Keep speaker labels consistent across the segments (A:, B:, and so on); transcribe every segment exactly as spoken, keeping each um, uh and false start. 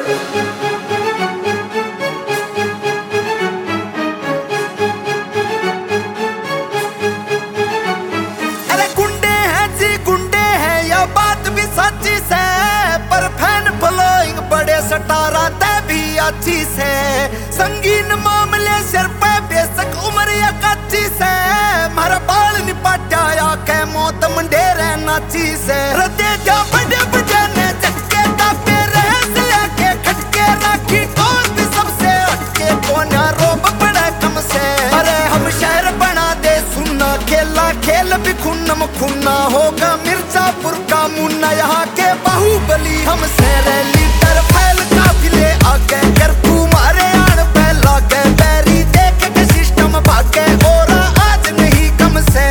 A: अरे गुंडे हैं जी गुंडे हैं, या बात भी सच्ची से, पर फैन फॉलोइंग बड़े सटारा ते भी अच्छी से। संगीन मामले सिर पे बेशक उम्र या कच्ची से, मारा बाल निपटा या के मौत मंडेरे नाची से। रदे जा बड़े बजाने झटके तापे रहस लेके खटके राखी कौन भी सबसे हटके, कोना रोब बड़ा कम से। अरे हम शहर बना दे सुनना, खेला खेल भी खुन्नम खुन्ना होगा मिर्जापुर का मुन्ना। यहाँ के बाहुबली हम से लीटर फैल काफिले आगे, करफू मारे आन पे लागे, बैरी देख के सिस्टम भागे और आज नहीं कम से।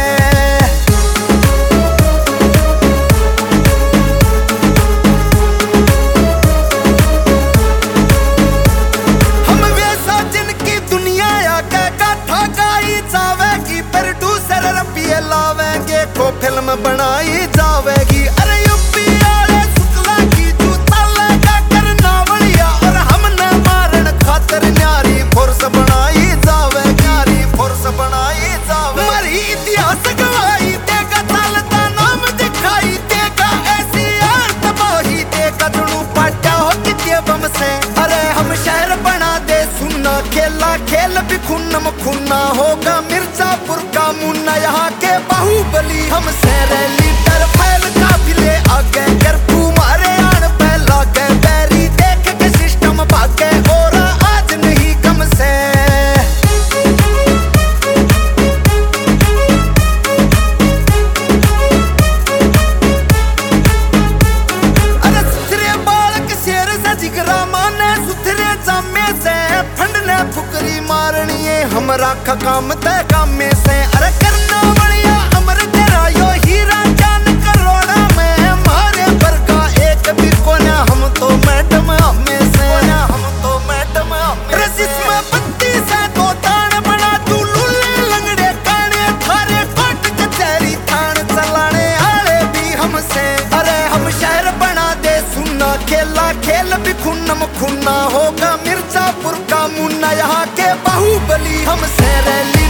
A: हम वैसा जिनकी दुनिया आगे गाथा गाई जावेगी, प्रोड्यूसर रुपये लावेंगे को फिल्म बनाई जावेगी। अरे यूपी वाले शुक्ला की जूता लगा कर नावलिया, और हमने मारन खातर न्यारी फोर्स बनाई जावे, न्यारी फोर्स बनाई जावे। मरी इतिहास गवाही देगा, चालता नाम दिखाई देगा, ऐसी यार तबाही देगा जुनू पाटा हो कितने बम से। अरे हम शहर बना दे सुनना, खेला खेल भी खुन्नम खुन्ना होगा मिर्जापुर का मुन्ना। यहाँ के बाहुबली हम से लीटर फैल काफिले आगे, करफू मारे आन पे लागे, बैरी देख के सिस्टम भागे और आज नहीं कम से। अरे सुथरे बालक शेर से जिगरा माने सुथरे जामे से, फंड ने फुकरी मारनी है हमरा का काम ते कामे से। अरे करना बढ़िया अमर तेरा यो हीरा जान करोड़ा में, मारे पर का एक भी कोना हम तो मैडम हमें से, हम तो मैडम हमें। रजिस में बत्ती से दो तान बना तू लुल्ले लंगड़े काने, थारे कोट कचहरी थान चलाने आले भी हमसे। अरे हम शहर बना दे सुनना, खेला खेल भी खुन्नम खुन्ना होगा मिर्जापुर का मुन्ना। यहाँ के बाहुबली हम से